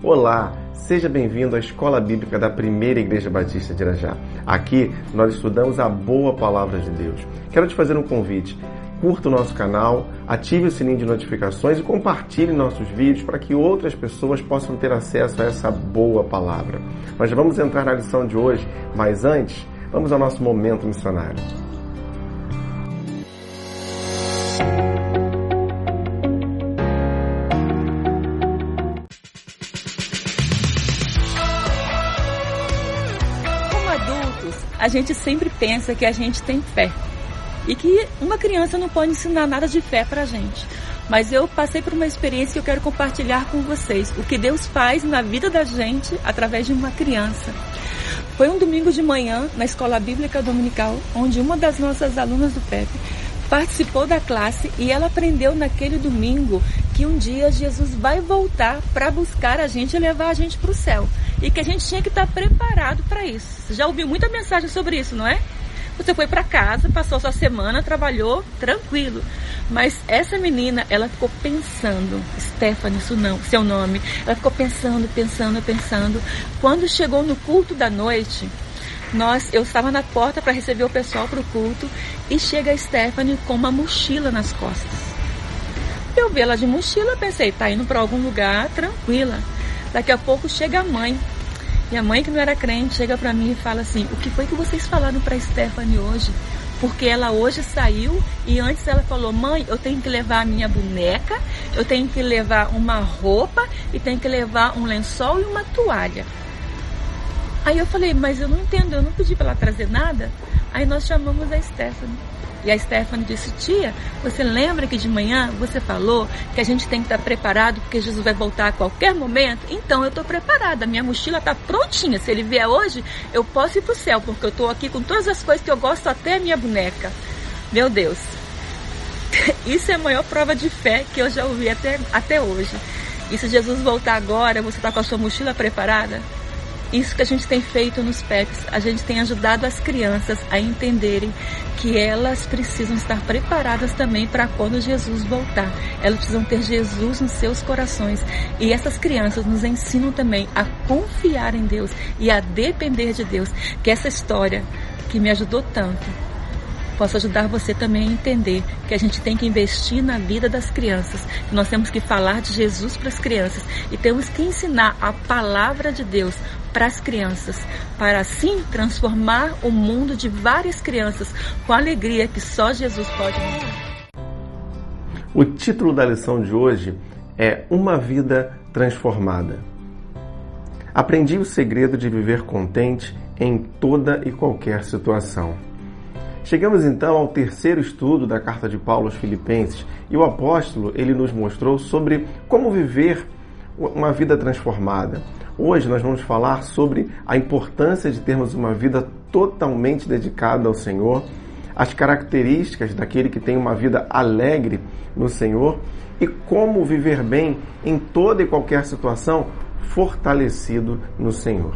Olá, seja bem-vindo à Escola Bíblica da Primeira Igreja Batista de Irajá. Aqui nós estudamos a boa palavra de Deus. Quero te fazer um convite. Curta o nosso canal, ative o sininho de notificações e compartilhe nossos vídeos para que outras pessoas possam ter acesso a essa boa palavra. Nós já vamos entrar na lição de hoje, mas antes, vamos ao nosso momento missionário. A gente sempre pensa que a gente tem fé e que uma criança não pode ensinar nada de fé pra gente. Mas eu passei por uma experiência que eu quero compartilhar com vocês. O que Deus faz na vida da gente através de uma criança. Foi um domingo de manhã na Escola Bíblica Dominical, onde uma das nossas alunas do PEP participou da classe e ela aprendeu naquele domingo que um dia Jesus vai voltar para buscar a gente e levar a gente para o céu. E que a gente tinha que estar preparado para isso. Você já ouviu muita mensagem sobre isso, não é? Você foi para casa, passou sua semana, trabalhou, tranquilo. Mas essa menina, ela ficou pensando, Stephanie, isso não, seu nome, ela ficou pensando. Quando chegou no culto da noite, eu estava na porta para receber o pessoal para o culto e chega a Stephanie com uma mochila nas costas. Eu vi ela de mochila, pensei, tá indo para algum lugar, tranquila. Daqui a pouco chega a mãe. E a mãe, que não era crente, chega para mim e fala assim: o que foi que vocês falaram para Stephanie hoje? Porque ela hoje saiu e antes ela falou: mãe, eu tenho que levar a minha boneca, eu tenho que levar uma roupa e tenho que levar um lençol e uma toalha. Aí eu falei: mas eu não entendo, eu não pedi para ela trazer nada. Aí nós chamamos a Stephanie. E a Stephanie disse: tia, você lembra que de manhã você falou que a gente tem que estar preparado porque Jesus vai voltar a qualquer momento? Então eu estou preparada, minha mochila está prontinha. Se ele vier hoje, eu posso ir para o céu, porque eu estou aqui com todas as coisas que eu gosto, até a minha boneca. Meu Deus, isso é a maior prova de fé que eu já ouvi até hoje. E se Jesus voltar agora, você está com a sua mochila preparada? Isso que a gente tem feito nos PEPs, a gente tem ajudado as crianças a entenderem que elas precisam estar preparadas também para quando Jesus voltar. Elas precisam ter Jesus nos seus corações. E essas crianças nos ensinam também a confiar em Deus e a depender de Deus. Que essa história que me ajudou tanto possa ajudar você também a entender que a gente tem que investir na vida das crianças. Que nós temos que falar de Jesus para as crianças e temos que ensinar a palavra de Deus para as crianças, para assim transformar o mundo de várias crianças com a alegria que só Jesus pode nos dar. O título da lição de hoje é Uma Vida Transformada. Aprendi o segredo de viver contente em toda e qualquer situação. Chegamos então ao terceiro estudo da carta de Paulo aos Filipenses e o apóstolo ele nos mostrou sobre como viver uma vida transformada. Hoje nós vamos falar sobre a importância de termos uma vida totalmente dedicada ao Senhor, as características daquele que tem uma vida alegre no Senhor e como viver bem em toda e qualquer situação, fortalecido no Senhor.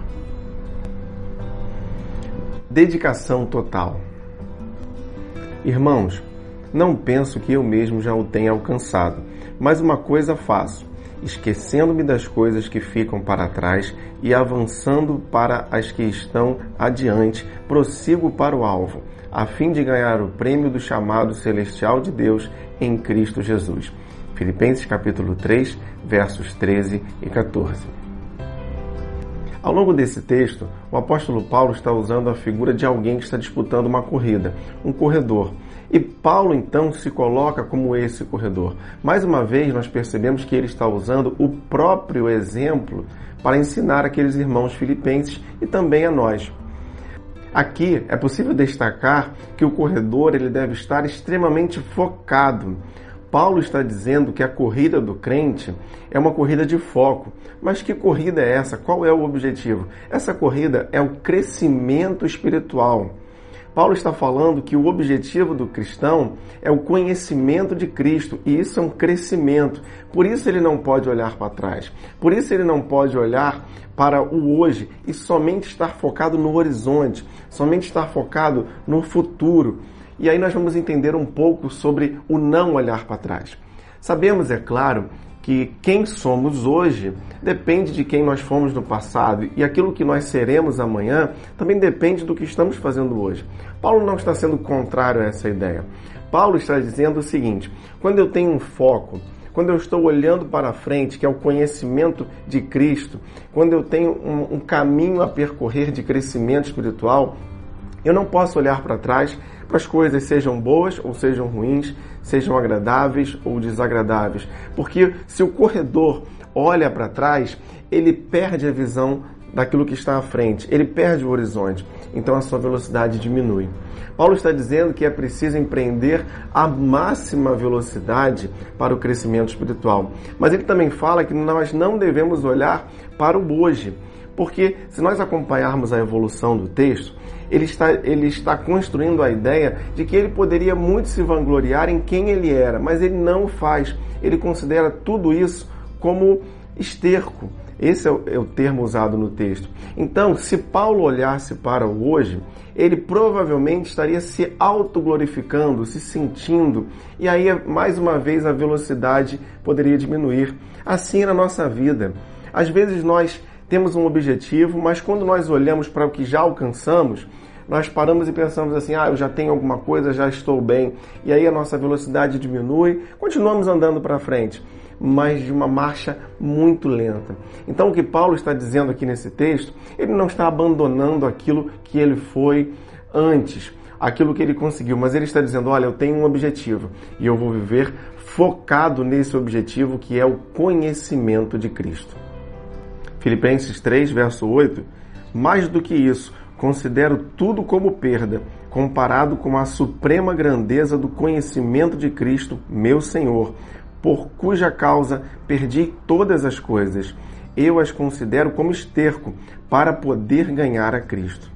Dedicação total. Irmãos, não penso que eu mesmo já o tenha alcançado, mas uma coisa faço, esquecendo-me das coisas que ficam para trás e avançando para as que estão adiante, prossigo para o alvo, a fim de ganhar o prêmio do chamado celestial de Deus em Cristo Jesus. Filipenses capítulo 3, versos 13 e 14. Ao longo desse texto, o apóstolo Paulo está usando a figura de alguém que está disputando uma corrida, um corredor. E Paulo, então, se coloca como esse corredor. Mais uma vez, nós percebemos que ele está usando o próprio exemplo para ensinar aqueles irmãos filipenses e também a nós. Aqui é possível destacar que o corredor ele deve estar extremamente focado. Paulo está dizendo que a corrida do crente é uma corrida de foco. Mas que corrida é essa? Qual é o objetivo? Essa corrida é o crescimento espiritual. Paulo está falando que o objetivo do cristão é o conhecimento de Cristo, e isso é um crescimento. Por isso ele não pode olhar para trás. Por isso ele não pode olhar para o hoje e somente estar focado no horizonte, somente estar focado no futuro. E aí nós vamos entender um pouco sobre o não olhar para trás. Sabemos, é claro, que quem somos hoje depende de quem nós fomos no passado, e aquilo que nós seremos amanhã também depende do que estamos fazendo hoje. Paulo não está sendo contrário a essa ideia. Paulo está dizendo o seguinte: quando eu tenho um foco, quando eu estou olhando para frente, que é o conhecimento de Cristo, quando eu tenho um caminho a percorrer de crescimento espiritual, eu não posso olhar para trás para as coisas, sejam boas ou sejam ruins, sejam agradáveis ou desagradáveis. Porque se o corredor olha para trás, ele perde a visão daquilo que está à frente, ele perde o horizonte, então a sua velocidade diminui. Paulo está dizendo que é preciso empreender a máxima velocidade para o crescimento espiritual. Mas ele também fala que nós não devemos olhar para o hoje, porque se nós acompanharmos a evolução do texto, ele está construindo a ideia de que ele poderia muito se vangloriar em quem ele era, mas ele não o faz. Ele considera tudo isso como esterco. Esse é o termo usado no texto. Então, se Paulo olhasse para o hoje, ele provavelmente estaria se autoglorificando, se sentindo, e aí, mais uma vez, a velocidade poderia diminuir. Assim é na nossa vida. Às vezes nós temos um objetivo, mas quando nós olhamos para o que já alcançamos, nós paramos e pensamos assim: eu já tenho alguma coisa, já estou bem. E aí a nossa velocidade diminui, continuamos andando para frente, mas de uma marcha muito lenta. Então o que Paulo está dizendo aqui nesse texto, ele não está abandonando aquilo que ele foi antes, aquilo que ele conseguiu, mas ele está dizendo: olha, eu tenho um objetivo e eu vou viver focado nesse objetivo, que é o conhecimento de Cristo. Filipenses 3, verso 8, mais do que isso, considero tudo como perda, comparado com a suprema grandeza do conhecimento de Cristo, meu Senhor, por cuja causa perdi todas as coisas. Eu as considero como esterco para poder ganhar a Cristo.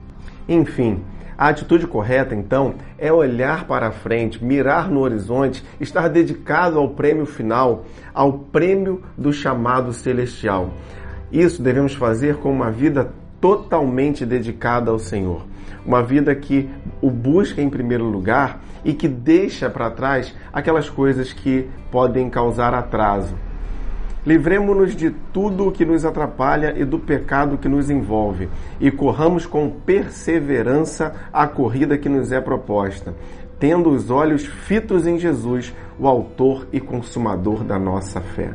Enfim, a atitude correta, então, é olhar para a frente, mirar no horizonte, estar dedicado ao prêmio final, ao prêmio do chamado celestial. Isso devemos fazer com uma vida totalmente dedicada ao Senhor. Uma vida que o busca em primeiro lugar e que deixa para trás aquelas coisas que podem causar atraso. Livremo-nos de tudo o que nos atrapalha e do pecado que nos envolve, e corramos com perseverança a corrida que nos é proposta, tendo os olhos fitos em Jesus, o autor e consumador da nossa fé.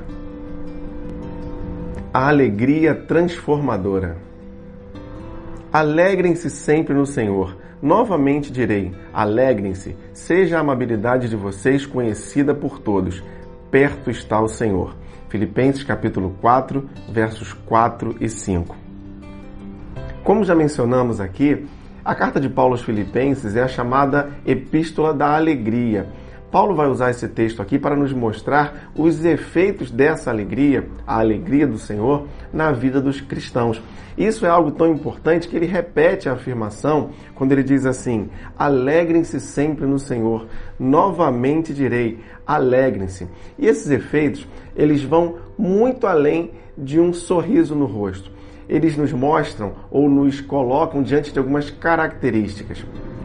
A alegria transformadora. Alegrem-se sempre no Senhor. Novamente direi, alegrem-se, seja a amabilidade de vocês conhecida por todos. Perto está o Senhor. Filipenses capítulo 4, versos 4 e 5. Como já mencionamos aqui, a carta de Paulo aos Filipenses é a chamada Epístola da Alegria. Paulo vai usar esse texto aqui para nos mostrar os efeitos dessa alegria, a alegria do Senhor, na vida dos cristãos. Isso é algo tão importante que ele repete a afirmação quando ele diz assim: alegrem-se sempre no Senhor. Novamente direi, alegrem-se. E esses efeitos, eles vão muito além de um sorriso no rosto. Eles nos mostram ou nos colocam diante de algumas características.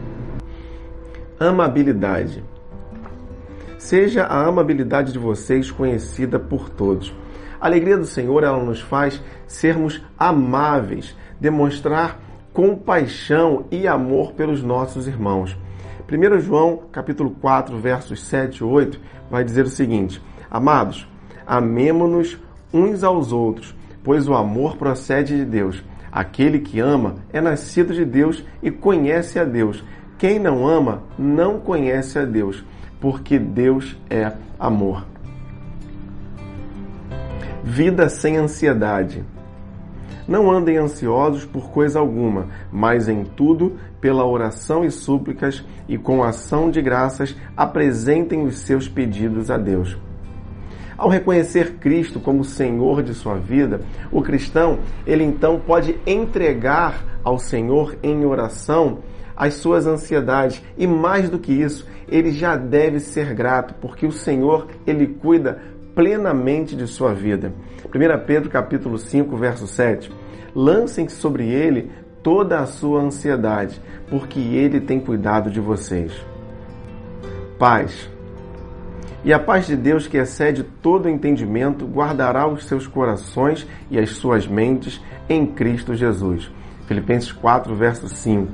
Amabilidade. Seja a amabilidade de vocês conhecida por todos. A alegria do Senhor, ela nos faz sermos amáveis, demonstrar compaixão e amor pelos nossos irmãos. 1 João, capítulo 4, versos 7 e 8, vai dizer o seguinte: amados, amemo-nos uns aos outros, pois o amor procede de Deus. Aquele que ama é nascido de Deus e conhece a Deus. Quem não ama não conhece a Deus, porque Deus é amor. Vida sem ansiedade. Não andem ansiosos por coisa alguma, mas em tudo, pela oração e súplicas e com ação de graças, apresentem os seus pedidos a Deus. Ao reconhecer Cristo como Senhor de sua vida, o cristão, ele então pode entregar ao Senhor em oração as suas ansiedades, e mais do que isso, ele já deve ser grato, porque o Senhor, ele cuida plenamente de sua vida. 1 Pedro capítulo 5, verso 7. Lancem sobre ele toda a sua ansiedade, porque ele tem cuidado de vocês. Paz. E a paz de Deus, que excede todo entendimento, guardará os seus corações e as suas mentes em Cristo Jesus. Filipenses 4, verso 5.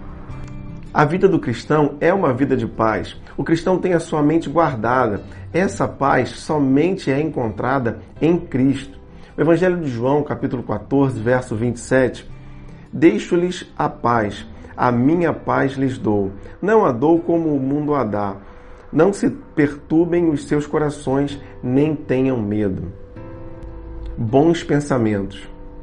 A vida do cristão é uma vida de paz. O cristão tem a sua mente guardada. Essa paz somente é encontrada em Cristo. O Evangelho de João, capítulo 14, verso 27. Deixo-lhes a paz, a minha paz lhes dou. Não a dou como o mundo a dá. Não se perturbem os seus corações, nem tenham medo. Bons pensamentos.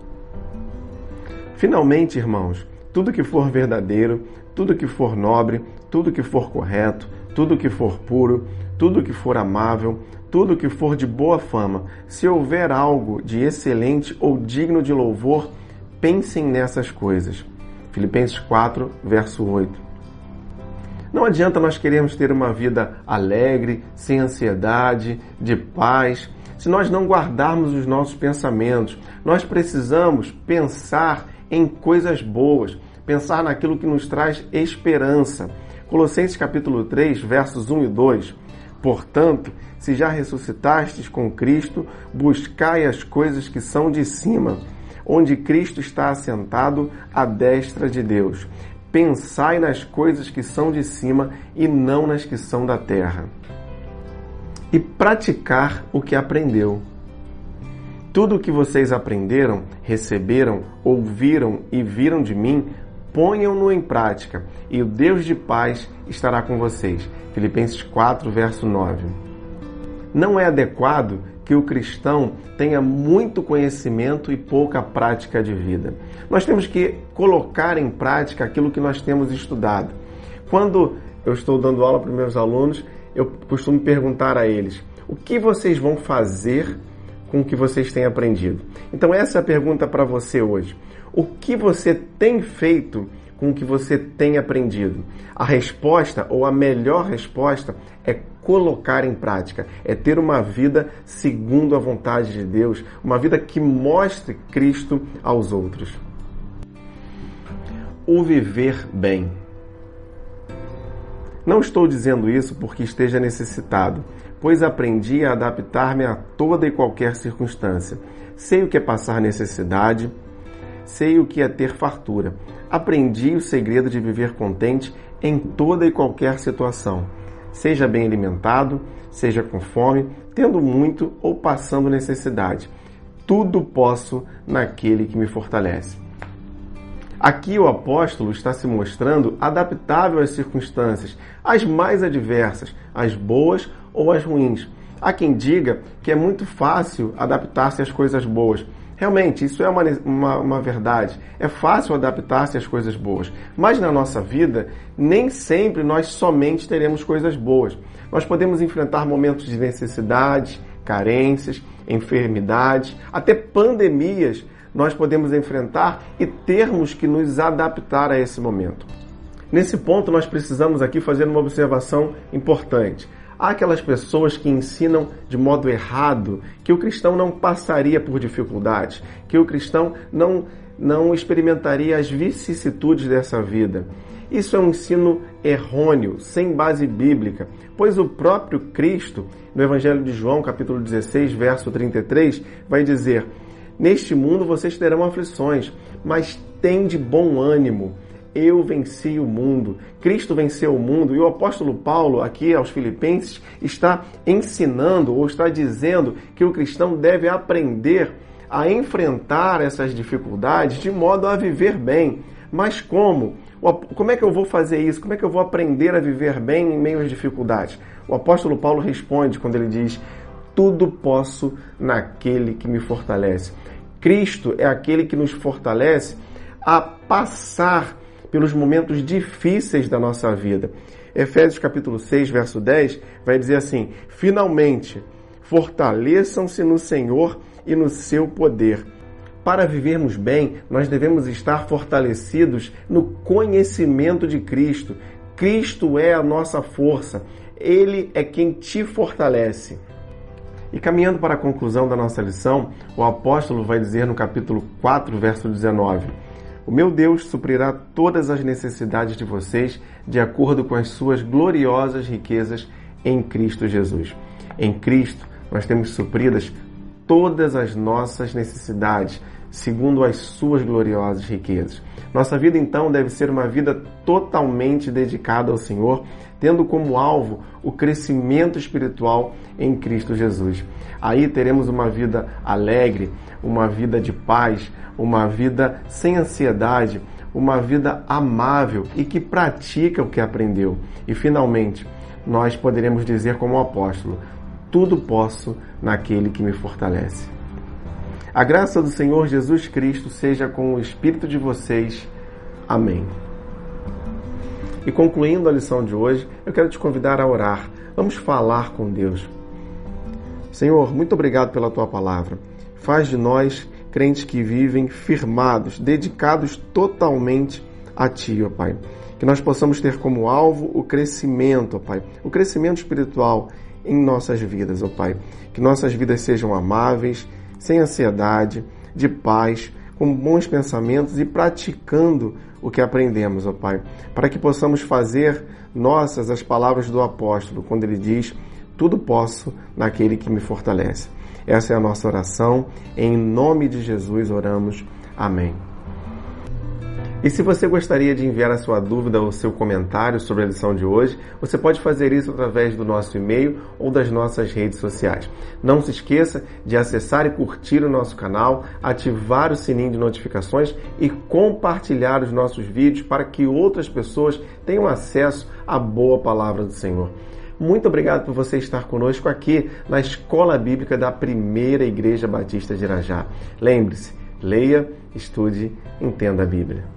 Finalmente, irmãos, tudo que for verdadeiro, tudo que for nobre, tudo que for correto, tudo que for puro, tudo que for amável, tudo que for de boa fama, se houver algo de excelente ou digno de louvor, pensem nessas coisas. Filipenses 4, verso 8. Não adianta nós queremos ter uma vida alegre, sem ansiedade, de paz, se nós não guardarmos os nossos pensamentos. Nós precisamos pensar em coisas boas, pensar naquilo que nos traz esperança. Colossenses capítulo 3, versos 1 e 2. Portanto, se já ressuscitastes com Cristo, buscai as coisas que são de cima, onde Cristo está assentado à destra de Deus. Pensai nas coisas que são de cima e não nas que são da terra. E praticar o que aprendeu. Tudo o que vocês aprenderam, receberam, ouviram e viram de mim, ponham-no em prática, e o Deus de paz estará com vocês. Filipenses 4, verso 9. Não é adequado que o cristão tenha muito conhecimento e pouca prática de vida. Nós temos que colocar em prática aquilo que nós temos estudado. Quando eu estou dando aula para os meus alunos, eu costumo perguntar a eles: o que vocês vão fazer com o que vocês têm aprendido? Então essa é a pergunta para você hoje. O que você tem feito com o que você tem aprendido? A resposta, ou a melhor resposta, é colocar em prática, é ter uma vida segundo a vontade de Deus, uma vida que mostre Cristo aos outros. O viver bem. Não estou dizendo isso porque esteja necessitado, pois aprendi a adaptar-me a toda e qualquer circunstância. Sei o que é passar necessidade, sei o que é ter fartura. Aprendi o segredo de viver contente em toda e qualquer situação. Seja bem alimentado, seja com fome, tendo muito ou passando necessidade. Tudo posso naquele que me fortalece. Aqui o apóstolo está se mostrando adaptável às circunstâncias, as mais adversas, as boas ou as ruins. Há quem diga que é muito fácil adaptar-se às coisas boas. Realmente, isso é uma verdade. É fácil adaptar-se às coisas boas. Mas na nossa vida, nem sempre nós somente teremos coisas boas. Nós podemos enfrentar momentos de necessidade, carências, enfermidades, até pandemias nós podemos enfrentar e termos que nos adaptar a esse momento. Nesse ponto, nós precisamos aqui fazer uma observação importante. Há aquelas pessoas que ensinam de modo errado que o cristão não passaria por dificuldades, que o cristão não experimentaria as vicissitudes dessa vida. Isso é um ensino errôneo, sem base bíblica, pois o próprio Cristo, no Evangelho de João, capítulo 16, verso 33, vai dizer: neste mundo vocês terão aflições, mas tende bom ânimo. Eu venci o mundo, Cristo venceu o mundo. E o apóstolo Paulo, aqui aos Filipenses, está ensinando ou está dizendo que o cristão deve aprender a enfrentar essas dificuldades de modo a viver bem. Mas como? Como é que eu vou fazer isso? Como é que eu vou aprender a viver bem em meio às dificuldades? O apóstolo Paulo responde quando ele diz: tudo posso naquele que me fortalece. Cristo é aquele que nos fortalece a passar pelos momentos difíceis da nossa vida. Efésios capítulo 6, verso 10, vai dizer assim: finalmente, fortaleçam-se no Senhor e no seu poder. Para vivermos bem, nós devemos estar fortalecidos no conhecimento de Cristo. Cristo é a nossa força. Ele é quem te fortalece. E caminhando para a conclusão da nossa lição, o apóstolo vai dizer no capítulo 4, verso 19: o meu Deus suprirá todas as necessidades de vocês de acordo com as suas gloriosas riquezas em Cristo Jesus. Em Cristo, nós temos supridas todas as nossas necessidades, segundo as suas gloriosas riquezas. Nossa vida, então, deve ser uma vida totalmente dedicada ao Senhor, tendo como alvo o crescimento espiritual em Cristo Jesus. Aí teremos uma vida alegre, uma vida de paz, uma vida sem ansiedade, uma vida amável e que pratica o que aprendeu. E, finalmente, nós poderemos dizer como o apóstolo: tudo posso naquele que me fortalece. A graça do Senhor Jesus Cristo seja com o espírito de vocês. Amém. E concluindo a lição de hoje, eu quero te convidar a orar. Vamos falar com Deus. Senhor, muito obrigado pela Tua palavra. Faz de nós crentes que vivem firmados, dedicados totalmente a Ti, ó Pai. Que nós possamos ter como alvo o crescimento, ó Pai, o crescimento espiritual em nossas vidas, ó Pai. Que nossas vidas sejam amáveis, sem ansiedade, de paz, com bons pensamentos e praticando o que aprendemos, ó Pai. Para que possamos fazer nossas as palavras do apóstolo, quando ele diz: tudo posso naquele que me fortalece. Essa é a nossa oração. Em nome de Jesus oramos. Amém. E se você gostaria de enviar a sua dúvida ou seu comentário sobre a lição de hoje, você pode fazer isso através do nosso e-mail ou das nossas redes sociais. Não se esqueça de acessar e curtir o nosso canal, ativar o sininho de notificações e compartilhar os nossos vídeos para que outras pessoas tenham acesso à boa palavra do Senhor. Muito obrigado por você estar conosco aqui na Escola Bíblica da Primeira Igreja Batista de Irajá. Lembre-se, leia, estude, entenda a Bíblia.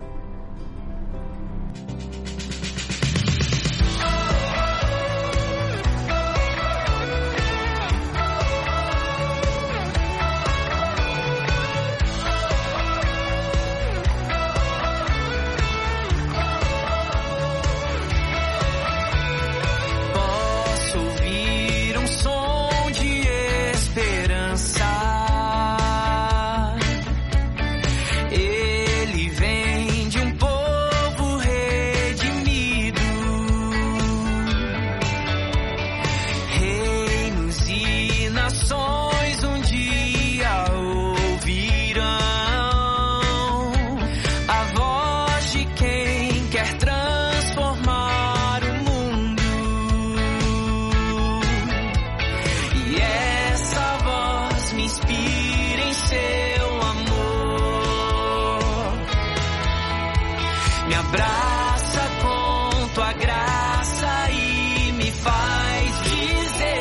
Me abraça com tua graça e me faz dizer: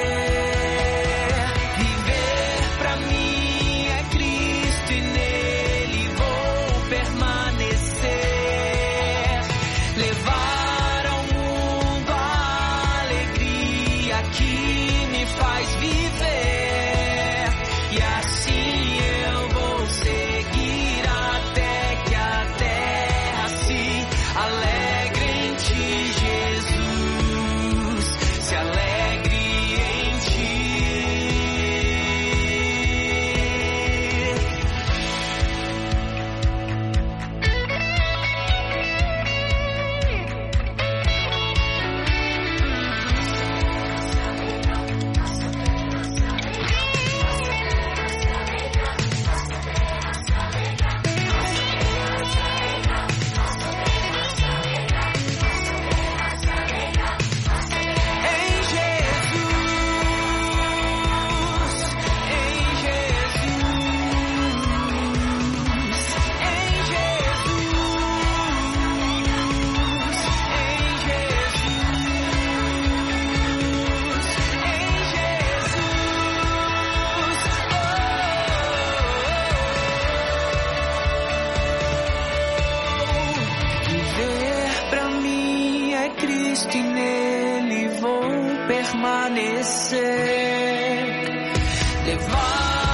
viver pra mim é Cristo e nele vou permanecer. Levar ao mundo a alegria que me faz viver. E assim eu vou seguir até que a terra se alegre em ti, Jesus, se alegre em ti. Viver pra mim é Cristo e nele vou permanecer. Levar